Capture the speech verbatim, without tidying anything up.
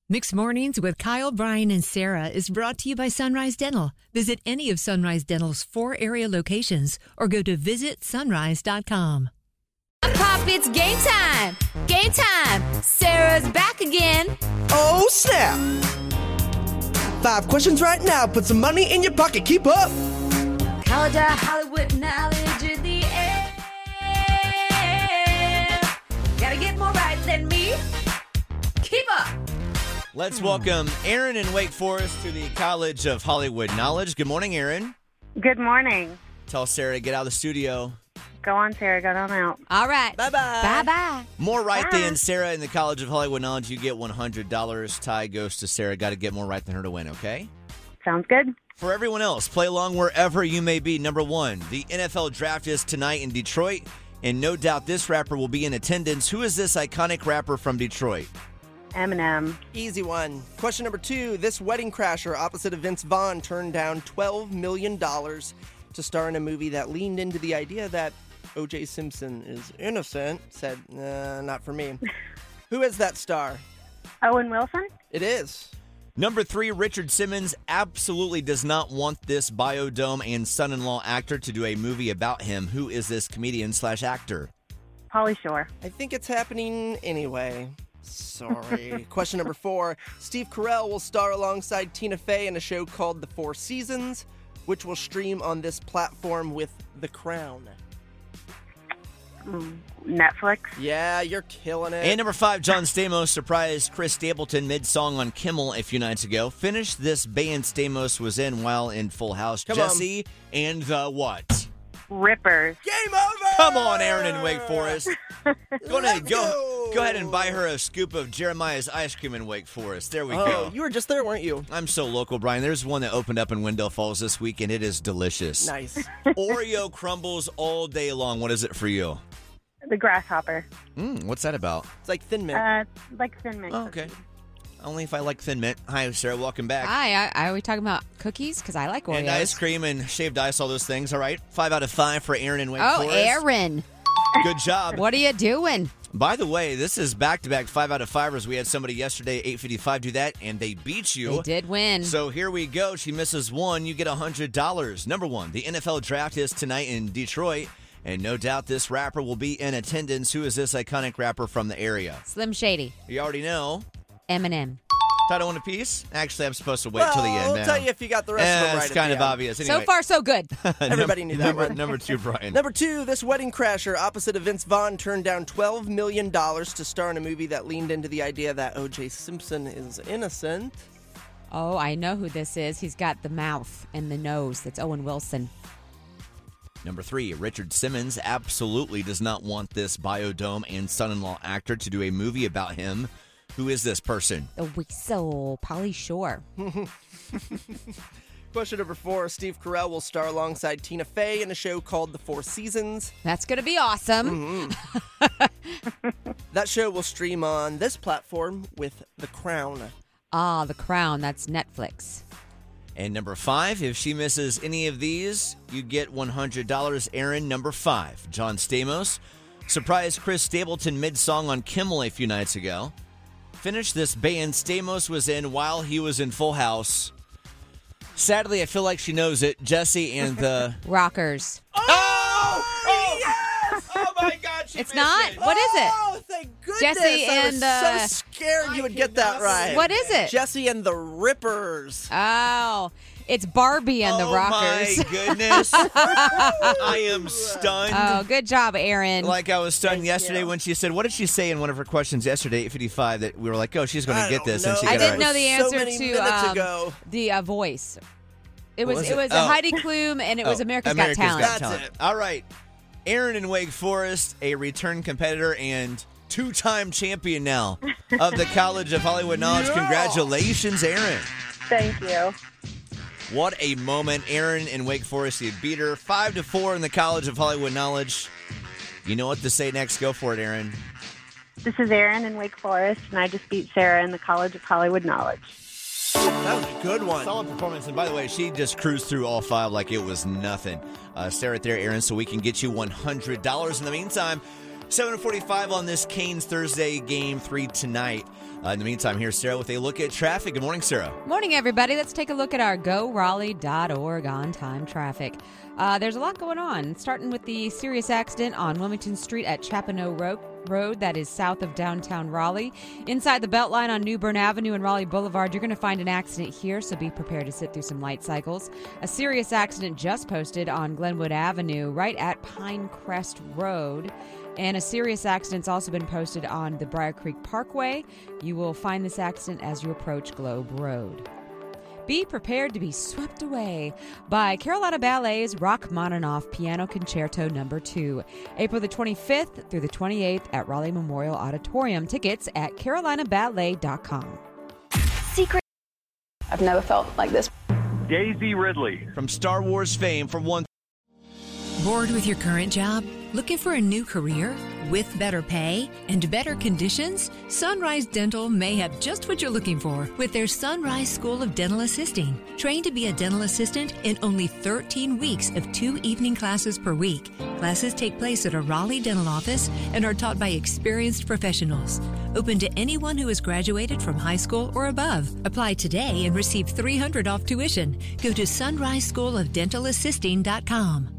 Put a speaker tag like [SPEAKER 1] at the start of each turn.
[SPEAKER 1] Mixed Mornings with Kyle, Brian, and Sarah is brought to you by Sunrise Dental. Visit any of Sunrise Dental's four area locations or go to visit sunrise dot com.
[SPEAKER 2] Pop, it's game time. Game time. Sarah's back again.
[SPEAKER 3] Oh, snap. Five questions right now. Put some money in your pocket. Keep up.
[SPEAKER 2] College of Hollywood knowledge in the air. Gotta get more right than me. Keep up.
[SPEAKER 4] Let's welcome Aaron in Wake Forest to the College of Hollywood Knowledge. Good morning, Aaron.
[SPEAKER 5] Good morning.
[SPEAKER 4] Tell Sarah to get out of the studio.
[SPEAKER 5] Go on, Sarah. Go on out.
[SPEAKER 2] All right.
[SPEAKER 3] Bye-bye.
[SPEAKER 2] Bye-bye.
[SPEAKER 4] More right
[SPEAKER 5] Bye.
[SPEAKER 4] than Sarah in the College of Hollywood Knowledge. You get one hundred dollars. Tie goes to Sarah. Got to get more right than her to win, okay?
[SPEAKER 5] Sounds good.
[SPEAKER 4] For everyone else, play along wherever you may be. Number one, the N F L Draft is tonight in Detroit, and no doubt this rapper will be in attendance. Who is this iconic rapper from Detroit?
[SPEAKER 5] Eminem.
[SPEAKER 3] Easy one. Question number two. This wedding crasher opposite of Vince Vaughn turned down twelve million dollars to star in a movie that leaned into the idea that O J Simpson is innocent. Said, uh, not for me. Who is that star?
[SPEAKER 5] Owen Wilson.
[SPEAKER 3] It is.
[SPEAKER 4] Number three, Richard Simmons absolutely does not want this Biodome and son-in-law actor to do a movie about him. Who is this comedian slash actor?
[SPEAKER 5] Pauly Shore.
[SPEAKER 3] I think it's happening anyway. Sorry. Question number four. Steve Carell will star alongside Tina Fey in a show called The Four Seasons, which will stream on this platform with The Crown.
[SPEAKER 5] Mm, Netflix.
[SPEAKER 3] Yeah, you're killing it.
[SPEAKER 4] And number five, John Stamos surprised Chris Stapleton mid-song on Kimmel a few nights ago. Finish this band Stamos was in while in Full House.
[SPEAKER 3] Come
[SPEAKER 4] Jesse and the what?
[SPEAKER 5] Rippers.
[SPEAKER 3] Game over!
[SPEAKER 4] Come on, Aaron in Wake Forest. Go ahead, go,
[SPEAKER 3] go.
[SPEAKER 4] go ahead and buy her a scoop of Jeremiah's ice cream in Wake Forest. There we
[SPEAKER 3] Oh,
[SPEAKER 4] go.
[SPEAKER 3] you were just there, weren't you?
[SPEAKER 4] I'm so local, Brian. There's one that opened up in Wendell Falls this week, and it is delicious.
[SPEAKER 3] Nice.
[SPEAKER 4] Oreo crumbles all day long. What is it for you?
[SPEAKER 5] The Grasshopper.
[SPEAKER 4] Mm, what's that about?
[SPEAKER 3] It's like Thin Mint.
[SPEAKER 5] Uh, like Thin Mint.
[SPEAKER 4] Oh, okay. Only if I like Thin Mint. Hi, Sarah. Welcome back.
[SPEAKER 2] Hi. I, are we talking about cookies? Because I like Oreos.
[SPEAKER 4] And ice cream and shaved ice, all those things. All right. Five out of five for Aaron in Wake
[SPEAKER 2] Oh,
[SPEAKER 4] Forest.
[SPEAKER 2] Aaron.
[SPEAKER 4] Good job.
[SPEAKER 2] What are you doing?
[SPEAKER 4] By the way, this is back-to-back five out of fivers. We had somebody yesterday, eight fifty-five, do that, and they beat you.
[SPEAKER 2] They did win.
[SPEAKER 4] So here we go. She misses one. You get one hundred dollars. Number one, the N F L Draft is tonight in Detroit, and no doubt this rapper will be in attendance. Who is this iconic rapper from the area?
[SPEAKER 2] Slim Shady.
[SPEAKER 4] You already know.
[SPEAKER 2] Eminem.
[SPEAKER 4] Title one apiece? Actually, I'm supposed to wait
[SPEAKER 3] well,
[SPEAKER 4] till the end
[SPEAKER 3] I'll
[SPEAKER 4] now.
[SPEAKER 3] tell you if you got the rest
[SPEAKER 4] Eh,
[SPEAKER 3] of them right.
[SPEAKER 4] It's
[SPEAKER 3] at
[SPEAKER 4] kind
[SPEAKER 3] the
[SPEAKER 4] of
[SPEAKER 3] end.
[SPEAKER 4] obvious. Anyway.
[SPEAKER 2] So far, so good.
[SPEAKER 3] Everybody knew that
[SPEAKER 4] number,
[SPEAKER 3] one.
[SPEAKER 4] Number two, Brian.
[SPEAKER 3] Number two, this wedding crasher opposite of Vince Vaughn turned down twelve million dollars to star in a movie that leaned into the idea that O J Simpson is innocent.
[SPEAKER 2] Oh, I know who this is. He's got the mouth and the nose. That's Owen Wilson.
[SPEAKER 4] Number three, Richard Simmons absolutely does not want this Biodome and son-in-law actor to do a movie about him. Who is this person?
[SPEAKER 2] The whistle. Pauly Shore.
[SPEAKER 3] Question number four, Steve Carell will star alongside Tina Fey in a show called The Four Seasons.
[SPEAKER 2] That's going to be awesome.
[SPEAKER 3] Mm-hmm. That show will stream on this platform with The Crown.
[SPEAKER 2] Ah, The Crown. That's Netflix.
[SPEAKER 4] And number five, if she misses any of these, you get one hundred dollars. Aaron, number five, John Stamos surprised Chris Stapleton mid-song on Kimmel a few nights ago. Finish this band Stamos was in while he was in Full House. Sadly, I feel like she knows it. Jesse and the...
[SPEAKER 2] Rockers.
[SPEAKER 4] Oh! Oh, yes! Oh, my God, she
[SPEAKER 2] It's
[SPEAKER 4] missed
[SPEAKER 2] not?
[SPEAKER 4] it.
[SPEAKER 2] What is it?
[SPEAKER 3] Oh, thank goodness.
[SPEAKER 2] Jesse
[SPEAKER 3] I was
[SPEAKER 2] and, uh,
[SPEAKER 3] so scared you would get that
[SPEAKER 4] cannot
[SPEAKER 3] right.
[SPEAKER 4] believe
[SPEAKER 2] What is it?
[SPEAKER 3] Jesse and the Rippers.
[SPEAKER 2] Oh, it's Barbie and the
[SPEAKER 4] Oh,
[SPEAKER 2] Rockers.
[SPEAKER 4] my goodness. I am stunned.
[SPEAKER 2] Oh, good job, Aaron.
[SPEAKER 4] Like I was stunned
[SPEAKER 3] Thank
[SPEAKER 4] yesterday
[SPEAKER 3] you.
[SPEAKER 4] when she said, what did she say in one of her questions yesterday, eight fifty-five, that we were like, oh, she's going to
[SPEAKER 3] I
[SPEAKER 4] get
[SPEAKER 3] don't
[SPEAKER 4] this.
[SPEAKER 3] know.
[SPEAKER 4] And she
[SPEAKER 2] I
[SPEAKER 4] got it
[SPEAKER 2] didn't
[SPEAKER 4] right.
[SPEAKER 2] know the
[SPEAKER 3] So
[SPEAKER 2] answer
[SPEAKER 3] many
[SPEAKER 2] to
[SPEAKER 3] minutes
[SPEAKER 2] um,
[SPEAKER 3] ago.
[SPEAKER 2] the uh, voice. It was,
[SPEAKER 4] was
[SPEAKER 2] it
[SPEAKER 4] it?
[SPEAKER 2] was
[SPEAKER 4] Oh.
[SPEAKER 2] a Heidi Klum, and it was
[SPEAKER 4] Oh,
[SPEAKER 2] America's,
[SPEAKER 4] America's
[SPEAKER 2] Got Talent.
[SPEAKER 3] That's
[SPEAKER 4] Talent.
[SPEAKER 3] it.
[SPEAKER 4] All right. Aaron in Wake Forest, a return competitor and two-time champion now of the College of Hollywood Knowledge.
[SPEAKER 3] Yeah.
[SPEAKER 4] Congratulations, Aaron.
[SPEAKER 5] Thank you.
[SPEAKER 4] What a moment. Aaron in Wake Forest, you beat her. Five to four in the College of Hollywood Knowledge. You know what to say next. Go for it, Aaron.
[SPEAKER 5] This is Erin in Wake Forest, and I just beat Sarah in the College of Hollywood Knowledge.
[SPEAKER 3] That was a good one.
[SPEAKER 4] Solid performance. And by the way, she just cruised through all five like it was nothing. Uh, stay right there, Aaron, so we can get you one hundred dollars. In the meantime, seven forty-five on this Canes Thursday game three tonight. Uh, in the meantime, here's Sarah with a look at traffic. Good morning, Sarah.
[SPEAKER 6] Morning, everybody. Let's take a look at our go raleigh dot org on-time traffic. Uh, there's a lot going on, starting with the serious accident on Wilmington Street at Chapano Road. Road that is south of downtown Raleigh. Inside the Beltline on New Bern Avenue and Raleigh Boulevard, you're going to find an accident here, so be prepared to sit through some light cycles. A serious accident just posted on Glenwood Avenue right at Pinecrest Road. And a serious accident's also been posted on the Briar Creek Parkway. You will find this accident as you approach Globe Road. Be prepared to be swept away by Carolina Ballet's Rachmaninoff Piano Concerto Number two, April the twenty-fifth through the twenty-eighth at Raleigh Memorial Auditorium. Tickets at carolina ballet dot com.
[SPEAKER 7] Secret. I've never felt like this.
[SPEAKER 8] Daisy Ridley.
[SPEAKER 4] From Star Wars fame for one.
[SPEAKER 1] Bored with your current job? Looking for a new career? With better pay and better conditions? Sunrise Dental may have just what you're looking for with their Sunrise School of Dental Assisting. Trained to be a dental assistant in only thirteen weeks of two evening classes per week. Classes take place at a Raleigh dental office and are taught by experienced professionals. Open to anyone who has graduated from high school or above. Apply today and receive three hundred dollars off tuition. Go to sunrise school of dental assisting dot com.